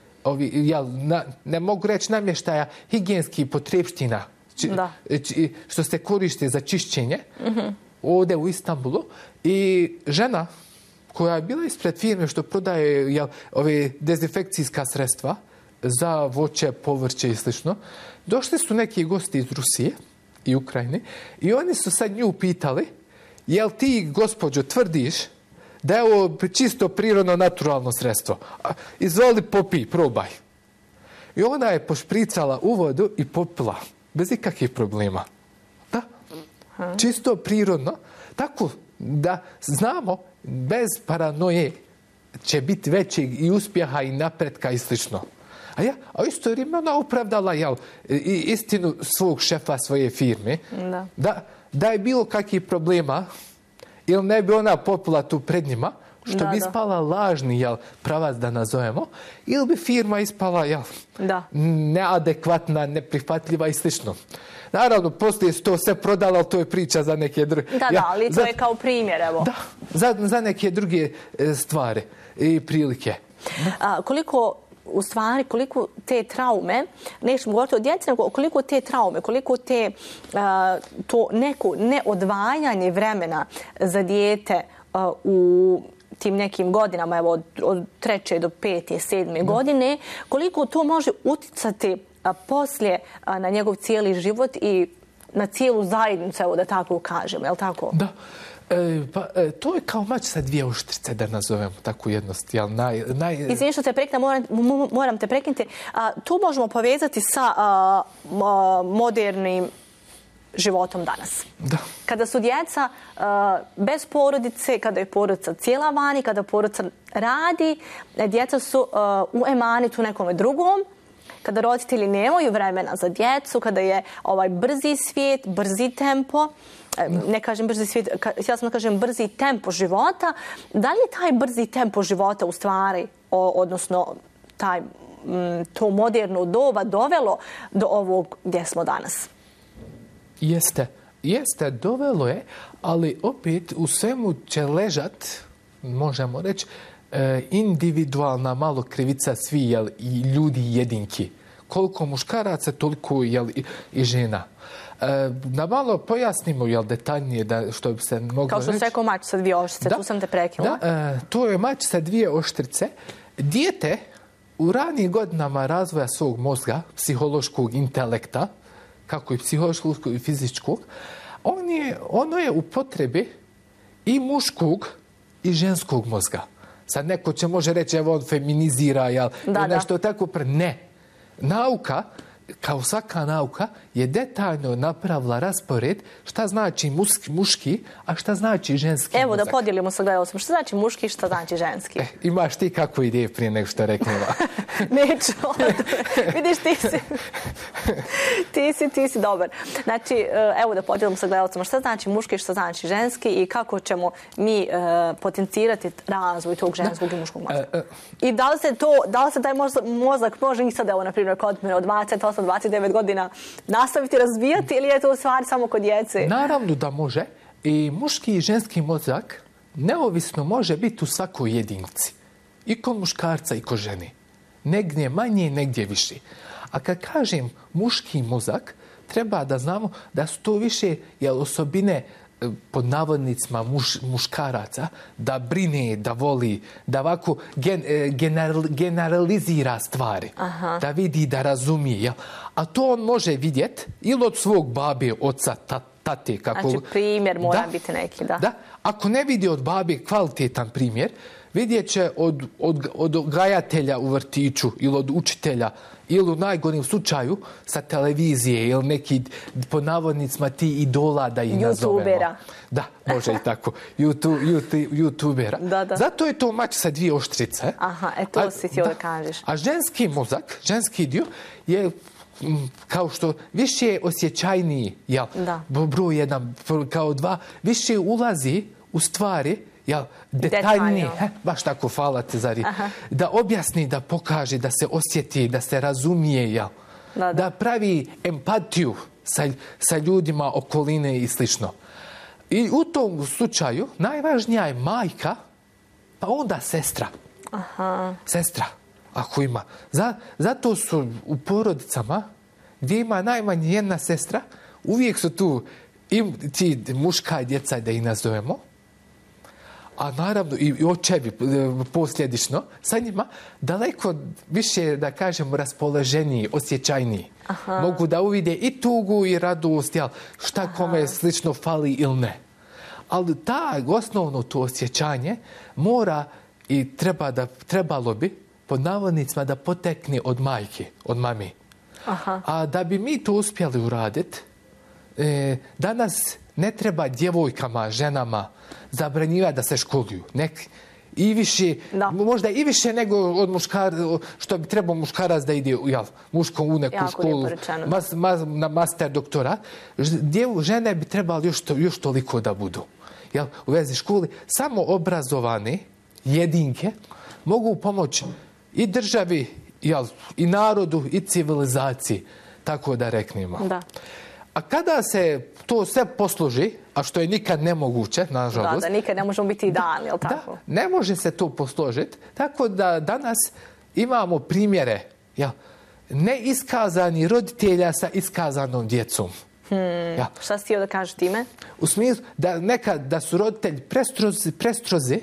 ne mogu reći namještaja, higijenskih potrepština, što se koriste za čišćenje, ovdje u Istanbulu. I žena koja je bila ispred firme što prodaje ove dezinfekcijska sredstva za voće, povrće i slično, došli su neki gosti iz Rusije i Ukrajine i oni su sad nju pitali: jel ti, gospođo, tvrdiš da je ovo čisto prirodno naturalno sredstvo? Izvoli, popij, probaj. I ona je pošpricala u vodu i popila bez ikakvih problema. Da, čisto prirodno. Tako da znamo, bez paranoje će biti većeg i uspjeha i napretka i slično. A isto vrijeme ona opravdala istinu svog šefa, svoje firme. Da je bilo kakvih problema, ili ne bi ona popila tu pred njima, što bi ispala lažni pravac, da nazovemo, ili bi firma ispala neadekvatna, neprihvatljiva i slično. Naravno, poslije su to sve prodala, ali to je priča za neke druge... ali to je kao primjer, evo. Da, za neke druge stvari i prilike. Koliko te traume, nećemo govoriti o djeci, nego koliko te traume, koliko to neko neodvajanje vremena za dijete u tim nekim godinama, evo od 3. do 5. 7. godine, koliko to može uticati poslije na njegov cijeli život i na cijelu zajednicu, evo da tako kažem, je li tako? Da. To je kao mač sa dvije oštrice, da nazovemo tako jednost. Izvini što te prekinem, moram te prekinuti. To možemo povezati sa modernim životom danas. Da. Kada su djeca bez porodice, kada je porodica cijela vani, kada porodica radi, djeca su u emanitu nekome drugom, kada roditelji nemaju vremena za djecu, kada je ovaj brzi svijet, brzi tempo, ne kažem brzi svijet, ja sam da kažem brzi tempo života, da li je taj brzi tempo života u stvari, odnosno to moderno doba dovelo do ovog gdje smo danas? Jeste, dovelo je, ali opet u svemu će ležat, možemo reći, individualna malo krivica svi i ljudi jedinki. Koliko muškaraca, toliko i žena. Da malo pojasnimo detaljnije, što bi se moglo reći. Kao što se rekao, mač sa dvije oštrice, tu sam te prekinula. To je mač sa dvije oštrice. Dijete u ranijim godinama razvoja svog mozga, psihološkog intelekta, kako i psihološkog i fizičkog, ono je u potrebi i muškog i ženskog mozga. Sad neko može reći, evo on feminizira, nešto tako. Ne. Nauka, kao svaka nauka, je detaljno napravila raspored šta znači muški, a šta znači ženski mozak. Evo da podijelimo sa gledalcem. Šta znači muški, šta znači ženski? Imaš ti kakvu ideju prije nego što reknula? Neću. Vidiš, ti si dobar. Znači, evo da podijelimo sa gledalcem. Šta znači muški, šta znači ženski i kako ćemo mi potencirati razvoj tog ženskog i muškog mozga? I da li se taj mozak može i sad, evo, na primjer, kod mene od 28-29 godina nastaviti razvijati ili je to u stvari samo kod djece? Naravno da može. I muški i ženski mozak neovisno može biti u svakoj jedinici. I kod muškarca i kod žene. Negdje manje, negdje više. A kad kažem muški mozak, treba da znamo da su to više osobine pod navodnicima muškaraca, da brine, da voli, da ovako generalizira stvari. Aha. Da vidi, da razumije. A to on može vidjeti ili od svog babe, oca, tate. Znači primjer mora biti neki, da. Ako ne vidi od babe kvalitetan primjer, vidjet će od odgajatelja u vrtiću ili od učitelja ili u najgorem slučaju sa televizije ili neki, po navodnicima, ti idola da ih nazovemo. YouTubera. Da, može i tako. YouTubera. Da. Zato je to mač sa dvije oštrice. Aha, to si ti ovdje kažeš. A ženski mozak, ženski dio je kao što više je osjećajniji, broj jedan, kao dva, više ulazi u stvari, detaljnije, baš tako, hvala te za riječ, da objasni, da pokaže, da se osjeti, da se razumije, da pravi empatiju sa ljudima okoline i slično. I u tom slučaju najvažnija je majka, pa onda sestra. Aha. Sestra, ako ima. Zato su u porodicama gdje ima najmanje jedna sestra, uvijek su tu i ti muška djeca, da ih nazovemo, a naravno i očevi posljedično sa njima daleko više, da kažemo, raspoloženiji, osjećajniji. Aha. Mogu da uvide i tugu i radost, šta kome slično fali ili ne. Ali osnovno to osjećanje mora i trebalo bi, pod navodnicima, da potekne od majke, od mami. Aha. A da bi mi to uspjeli uraditi, danas ne treba djevojkama, ženama zabranjivati da se školuju. I više, možda i više nego od što bi trebao muškarac da ide muškom u neku školu, na master doktora. Žene bi trebali još toliko da budu. U vezi školi samo obrazovane jedinke mogu pomoći i državi, i narodu, i civilizaciji, tako da reknemo. Da. A kada se to sve posloži, a što je nikad nemoguće, nažalost... Da, nikad ne možemo biti idealni, jel tako? Da, ne može se to posložiti, tako da danas imamo primjere neiskazani roditelja sa iskazanom djecom. Šta si htio da kažeš time? U smislu da nekad da su roditelji prestrozi,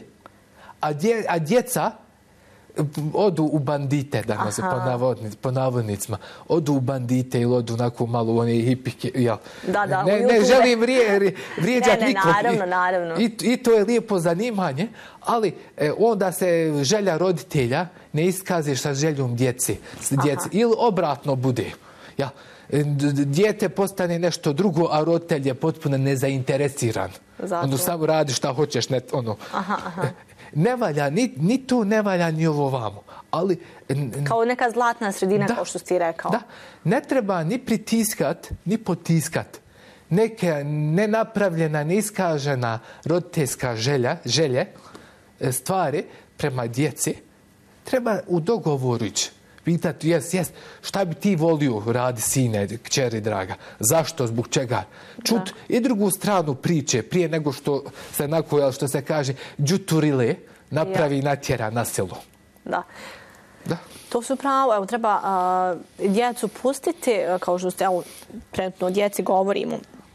a djeca odu u bandite, danas po navodnicima. Odu u bandite ili odu onako malo u one hipike. Ne želim vrijeđati nikog. Naravno. I to je lijepo zanimanje, ali onda se želja roditelja ne iskaže sa željom djece. Ili obratno bude. Dijete postane nešto drugo, a roditelj je potpuno nezainteresiran. Ono samo radi šta hoćeš. Ne valja, ni to ne valja, ni ovo vamo. Ali, kao neka zlatna sredina, kao što si rekao. Da, ne treba ni pritiskat, ni potiskat. Neka nenapravljena, neiskažena roditeljska želje, stvari prema djeci, treba u dogovoru ići. Pitati, šta bi ti volio radi, sine, kćeri draga? Zašto, zbog čega? Čut i drugu stranu priče prije nego što se što se kaže džuturile napravi i natjera na selu. Da. To su pravo. Evo, treba djecu pustiti, kao što ste, trenutno o djeci govorimo,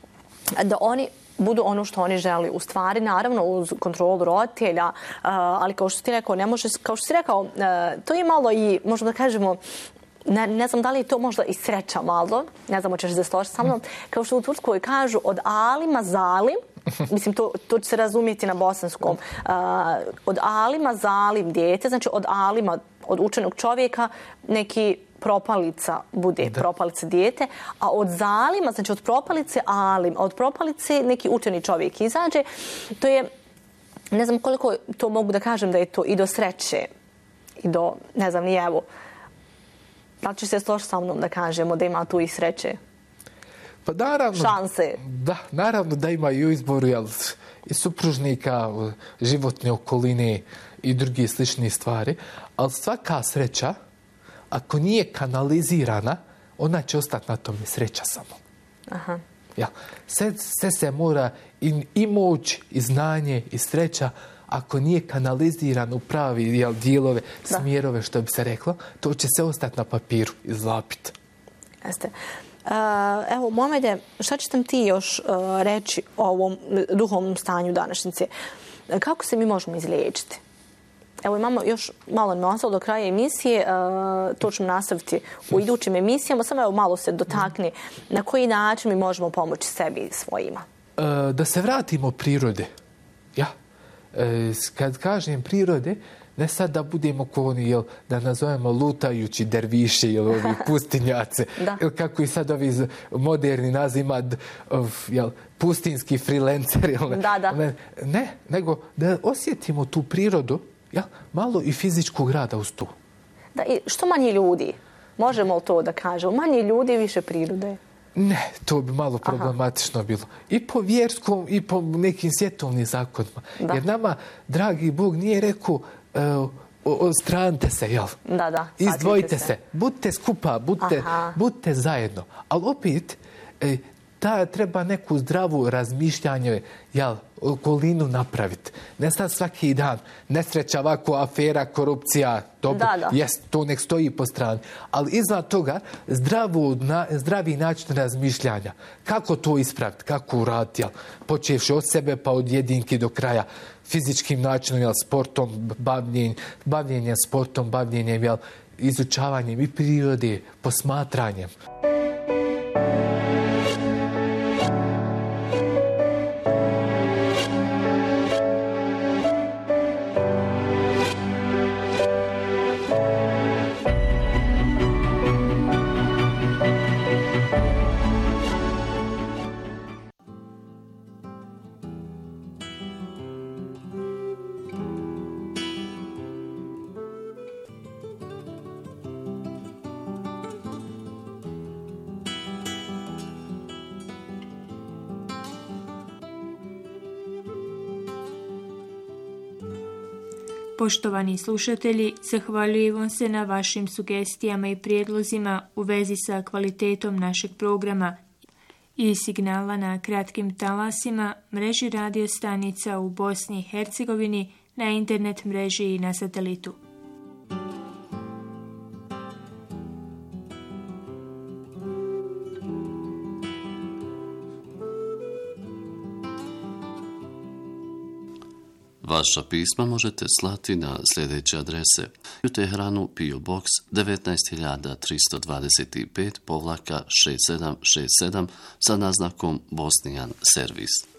da oni budu ono što oni želi. U stvari, naravno, uz kontrolu roditelja, ali kao što ti rekao, ne može, kao što si rekao, to je malo i, možemo da kažemo, ne znam da li je to možda i sreća malo, ne znam, hoćeš da složiš sa mnom, kao što u Turskoj kažu od alima zalim, mislim, to će se razumjeti na bosanskom, od alima zalim dijete, znači od alima, od učenog čovjeka, neki propalica bude propalica dijete, a od zalima, znači od propalice alim, a od propalice neki učeni čovjek izađe. To je, ne znam koliko to mogu da kažem da je to i do sreće, i do, ne znam, ni evo. Da li će se složiti sa mnom da kažemo da ima tu i sreće? Pa naravno, šanse. Da, naravno da ima i u izboru i supružnika, životne okoline i drugi slični stvari, ali svaka sreća, ako nije kanalizirana, ona će ostati na tome sreća samo. Aha. Sve se mora i moć, i znanje, i sreća, ako nije kanalizirano u pravi dijelove, smjerove, što bi se reklo, to će se ostati na papiru, izlapiti. Jeste. Evo, Momede, šta ćete ti još reći o ovom duhovnom stanju današnjice? Kako se mi možemo izliječiti? Evo, imamo još malo nosao do kraja emisije, to ćemo nastaviti u idućim emisijama, samo evo malo se dotakni na koji način mi možemo pomoći sebi i svojima. Da se vratimo prirode. Kad kažem prirode, ne sad da budemo ko oni, da nazovemo lutajući derviši ili ovi pustinjace, ili kako i sad ovi moderni nazima pustinski freelancer. Ne, nego da osjetimo tu prirodu, malo i fizičkog rada uz tu. Da, i što manje ljudi? Možemo li to da kažemo? Manje ljudi, više prirode? Ne, to bi malo problematično bilo. I po vjerskom, i po nekim svjetovnim zakonima. Jer nama, dragi Bog, nije rekao stranite se, Da. Izdvojite se. Budite skupa, budite zajedno. Ali opet, Treba neku zdravu razmišljanje, okolinu napraviti. Ne sad svaki dan nesreća, ovako afera, korupcija, jest, to nek stoji po strani. Ali iznad toga zdravi način razmišljanja. Kako to ispraviti, kako uraditi, počevši od sebe pa od jedinki do kraja, fizičkim načinom, sportom, bavljenjem sportom, bavljenjem, izučavanjem i prirode, posmatranjem. Poštovani slušatelji, zahvaljujemo se na vašim sugestijama i prijedlozima u vezi sa kvalitetom našeg programa i signala na kratkim talasima, mreži radio stanica u Bosni i Hercegovini, na internet mreži i na satelitu. Vaša pisma možete slati na sljedeće adrese: u Teheranu PO Box 19325-6767 sa naznakom Bosnijan servis.